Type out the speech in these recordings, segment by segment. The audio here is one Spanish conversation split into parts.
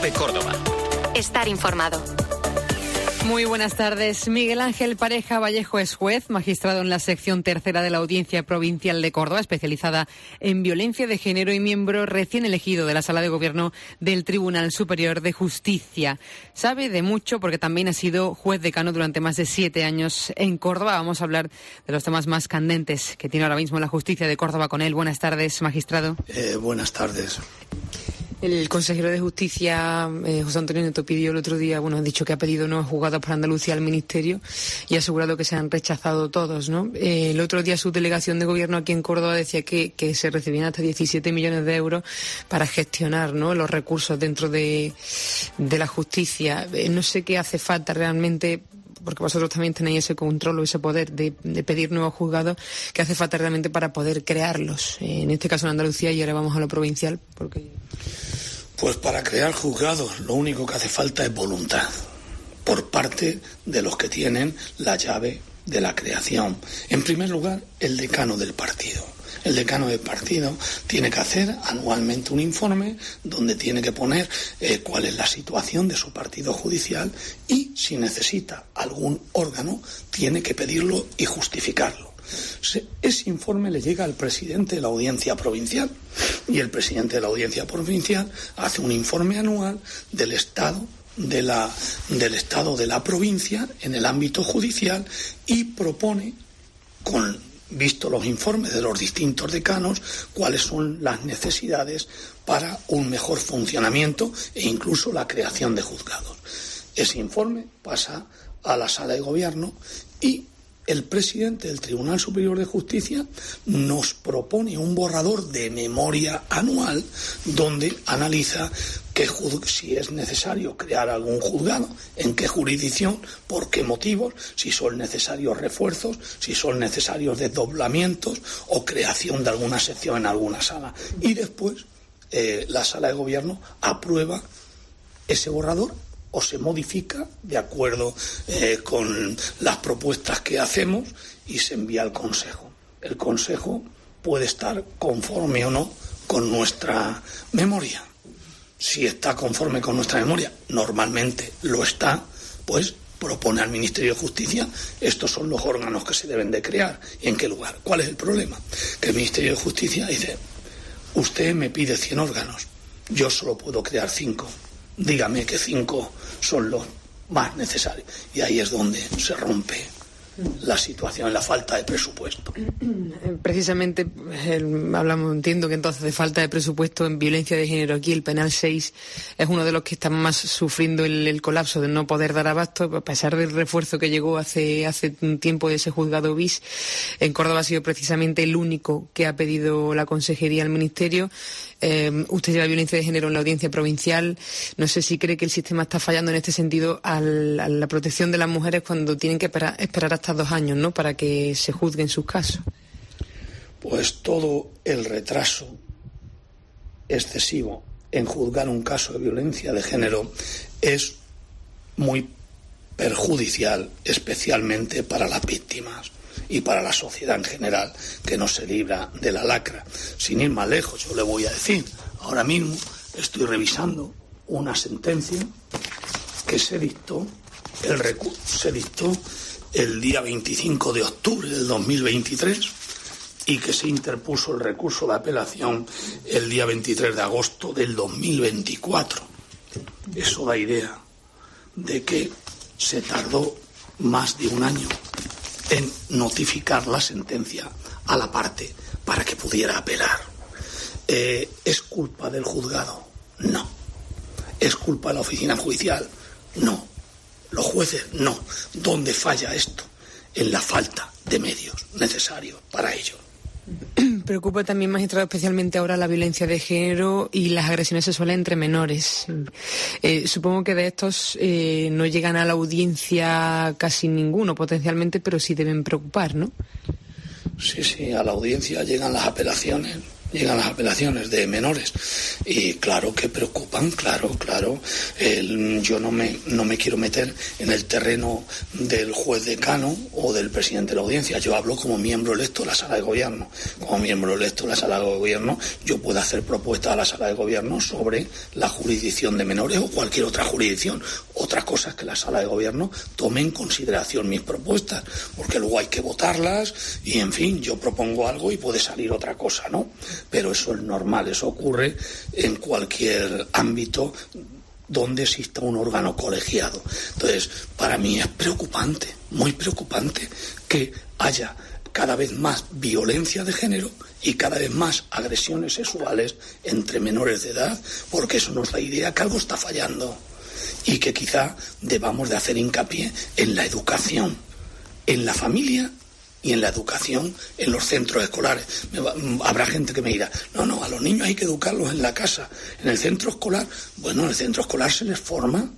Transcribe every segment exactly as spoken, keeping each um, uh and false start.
COPE Córdoba. Estar informado. Muy buenas tardes. Miguel Ángel Pareja Vallejo es juez, magistrado en la sección tercera de la Audiencia Provincial de Córdoba, especializada en violencia de género y miembro recién elegido de la Sala de Gobierno del Tribunal Superior de Justicia. Sabe de mucho porque también ha sido juez decano durante más de siete años en Córdoba. Vamos a hablar de los temas más candentes que tiene ahora mismo la justicia de Córdoba con él. Buenas tardes, magistrado. Eh, buenas tardes. El consejero de Justicia, eh, José Antonio Nieto, pidió el otro día, bueno, ha dicho que ha pedido nuevos juzgados para Andalucía al Ministerio y ha asegurado que se han rechazado todos, ¿no? Eh, el otro día su delegación de gobierno aquí en Córdoba decía que, que se recibían hasta diecisiete millones de euros para gestionar, ¿no?, los recursos dentro de, de la justicia. Eh, no sé qué hace falta realmente, porque vosotros también tenéis ese control o ese poder de, de pedir nuevos juzgados, ¿qué hace falta realmente para poder crearlos? Eh, en este caso en Andalucía, y ahora vamos a lo provincial, porque... Pues para crear juzgados lo único que hace falta es voluntad por parte de los que tienen la llave de la creación. En primer lugar, el decano del partido. El decano del partido tiene que hacer anualmente un informe donde tiene que poner eh, cuál es la situación de su partido judicial y, si necesita algún órgano, tiene que pedirlo y justificarlo. Ese informe le llega al presidente de la Audiencia Provincial y el presidente de la Audiencia Provincial hace un informe anual del estado de la, del estado de la provincia en el ámbito judicial y propone, con visto los informes de los distintos decanos, cuáles son las necesidades para un mejor funcionamiento e incluso la creación de juzgados. Ese informe pasa a la Sala de Gobierno y el presidente del Tribunal Superior de Justicia nos propone un borrador de memoria anual donde analiza que si es necesario crear algún juzgado, en qué jurisdicción, por qué motivos, si son necesarios refuerzos, si son necesarios desdoblamientos o creación de alguna sección en alguna sala. Y después eh, la Sala de Gobierno aprueba ese borrador o se modifica de acuerdo eh, con las propuestas que hacemos y se envía al Consejo. El Consejo puede estar conforme o no con nuestra memoria. Si está conforme con nuestra memoria, normalmente lo está, pues propone al Ministerio de Justicia, estos son los órganos que se deben de crear. ¿Y en qué lugar? ¿Cuál es el problema? Que el Ministerio de Justicia dice, usted me pide cien órganos, yo solo puedo crear cinco. Dígame que cinco son los más necesarios. Y ahí es donde se rompe la situación, la falta de presupuesto. Precisamente el, hablamos, entiendo que entonces de falta de presupuesto en violencia de género. Aquí el penal seis es uno de los que están más sufriendo el, el colapso de no poder dar abasto, a pesar del refuerzo que llegó hace hace un tiempo de ese juzgado bis. En Córdoba ha sido precisamente el único que ha pedido la consejería al ministerio. Eh, usted lleva violencia de género en la Audiencia Provincial. No sé si cree que el sistema está fallando en este sentido al, a la protección de las mujeres cuando tienen que esperar, esperar hasta dos años, ¿no?, para que se juzguen sus casos. Pues todo el retraso excesivo en juzgar un caso de violencia de género es muy perjudicial, especialmente para las víctimas y para la sociedad en general, que no se libra de la lacra. Sin ir más lejos, yo le voy a decir, ahora mismo estoy revisando una sentencia que se dictó, el recu- se dictó el día veinticinco de octubre del dos mil veintitrés y que se interpuso el recurso de apelación el día veintitrés de agosto del dos mil veinticuatro. Eso da idea de que se tardó más de un año en notificar la sentencia a la parte para que pudiera apelar. Eh, ¿Es culpa del juzgado? No. ¿Es culpa de la oficina judicial? No. ¿Los jueces? No. ¿Dónde falla esto? En la falta de medios necesarios para ello. Preocupa también, magistrado, especialmente ahora la violencia de género y las agresiones sexuales entre menores. Eh, supongo que de estos eh, no llegan a la audiencia casi ninguno potencialmente, pero sí deben preocupar, ¿no? Sí, sí, a la audiencia llegan las apelaciones, llegan las apelaciones de menores. Y claro que preocupan, claro, claro. El, yo no me, no me quiero meter en el terreno del juez decano o del presidente de la audiencia. Yo hablo como miembro electo de la sala de gobierno. Como miembro electo de la sala de gobierno, yo puedo hacer propuestas a la sala de gobierno sobre la jurisdicción de menores o cualquier otra jurisdicción. Otra cosa es que la sala de gobierno tome en consideración mis propuestas, porque luego hay que votarlas y, en fin, yo propongo algo y puede salir otra cosa, ¿no? Pero eso es normal, eso ocurre en cualquier ámbito donde exista un órgano colegiado. Entonces, para mí es preocupante, muy preocupante, que haya cada vez más violencia de género y cada vez más agresiones sexuales entre menores de edad, porque eso nos da idea que algo está fallando y que quizá debamos de hacer hincapié en la educación, en la familia y en la educación en los centros escolares. Me va, habrá gente que me dirá, no, no, a los niños hay que educarlos en la casa, en el centro escolar. Bueno, en el centro escolar se les forma.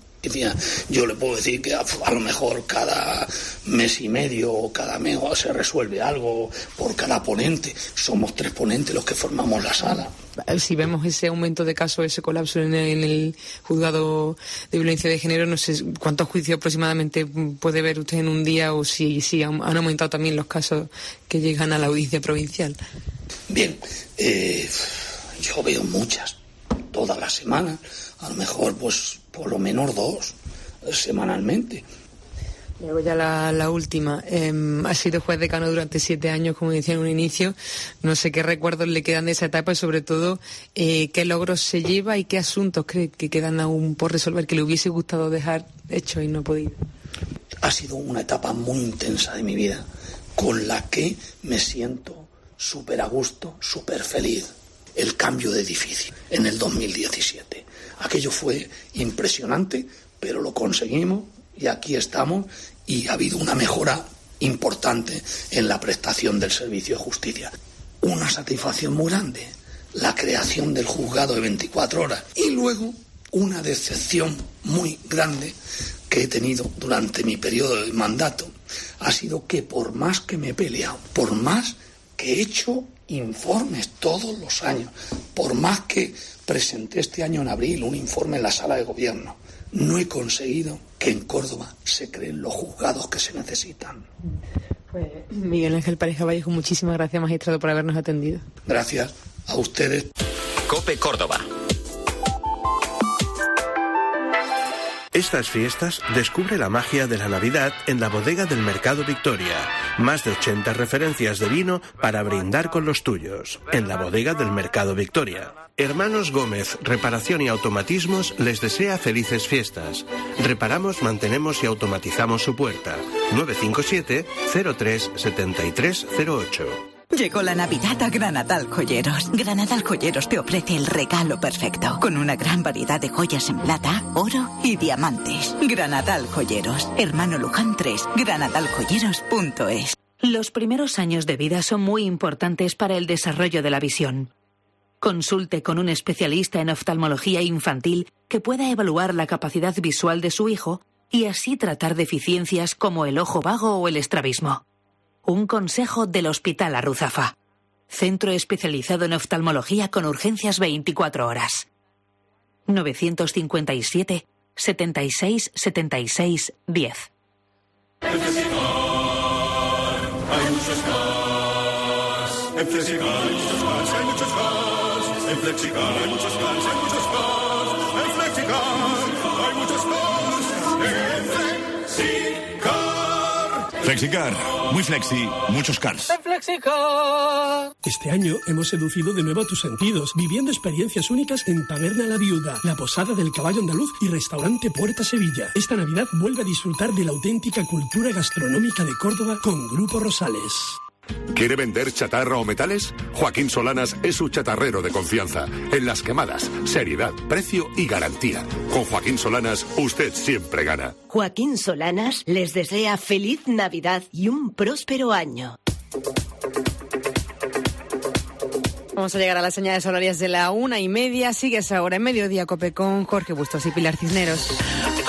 Yo le puedo decir que a, a lo mejor cada mes y medio o cada mes se resuelve algo por cada ponente. Somos tres ponentes los que formamos la sala. Si vemos ese aumento de casos, ese colapso en el, en el juzgado de violencia de género, no sé cuántos juicios aproximadamente puede ver usted en un día, o si, si han, han aumentado también los casos que llegan a la audiencia provincial. Bien, eh, yo veo muchas, todas las semanas, a lo mejor pues por lo menos dos semanalmente. Luego ya la, la última. Eh, ha sido juez decano durante siete años, como decía en un inicio. No sé qué recuerdos le quedan de esa etapa y, sobre todo, eh, qué logros se lleva y qué asuntos cree que quedan aún por resolver, que le hubiese gustado dejar hecho y no podido. Ha sido una etapa muy intensa de mi vida, con la que me siento súper a gusto, súper feliz. El cambio de edificio en el dos mil diecisiete. Aquello fue impresionante, pero lo conseguimos. Y aquí estamos, y ha habido una mejora importante en la prestación del servicio de justicia. Una satisfacción muy grande, la creación del juzgado de veinticuatro horas. Y luego, una decepción muy grande que he tenido durante mi periodo de mandato ha sido que, por más que me he peleado, por más que he hecho informes todos los años, por más que presenté este año en abril un informe en la sala de gobierno, no he conseguido que en Córdoba se creen los juzgados que se necesitan. Pues, Miguel Ángel Pareja Vallejo, muchísimas gracias, magistrado, por habernos atendido. Gracias a ustedes. COPE Córdoba. Estas fiestas descubre la magia de la Navidad en la bodega del Mercado Victoria. Más de ochenta referencias de vino para brindar con los tuyos. En la bodega del Mercado Victoria. Hermanos Gómez, Reparación y Automatismos les desea felices fiestas. Reparamos, mantenemos y automatizamos su puerta. nueve cinco siete, cero tres, siete tres cero ocho. Llegó la Navidad a Granatal Joyeros. Granatal Joyeros te ofrece el regalo perfecto, con una gran variedad de joyas en plata, oro y diamantes. Granatal Joyeros, Hermano Luján tres, granatal joyeros punto es. Los primeros años de vida son muy importantes para el desarrollo de la visión. Consulte con un especialista en oftalmología infantil que pueda evaluar la capacidad visual de su hijo y así tratar deficiencias como el ojo vago o el estrabismo. Un consejo del Hospital Arruzafa. Centro especializado en oftalmología con urgencias veinticuatro horas. novecientos cincuenta y siete, setenta y seis, setenta y seis, diez. En Flexicar hay muchos cars. En Flexicar hay muchos cars, hay muchos cars. En Flexicar hay muchos cars, hay muchos cars. En Flexicar hay muchos cars. En Flexicar. Flexicar, muy flexi, muchos cars. En Flexicar. Este año hemos seducido de nuevo a tus sentidos, viviendo experiencias únicas en Taberna La Viuda, la Posada del Caballo Andaluz y Restaurante Puerta Sevilla. Esta Navidad vuelve a disfrutar de la auténtica cultura gastronómica de Córdoba con Grupo Rosales. ¿Quiere vender chatarra o metales? Joaquín Solanas es su chatarrero de confianza. En las quemadas, seriedad, precio y garantía. Con Joaquín Solanas, usted siempre gana. Joaquín Solanas les desea feliz Navidad y un próspero año. Vamos a llegar a las señales horarias de la una y media. Sigues ahora en Mediodía Cope con Jorge Bustos y Pilar Cisneros.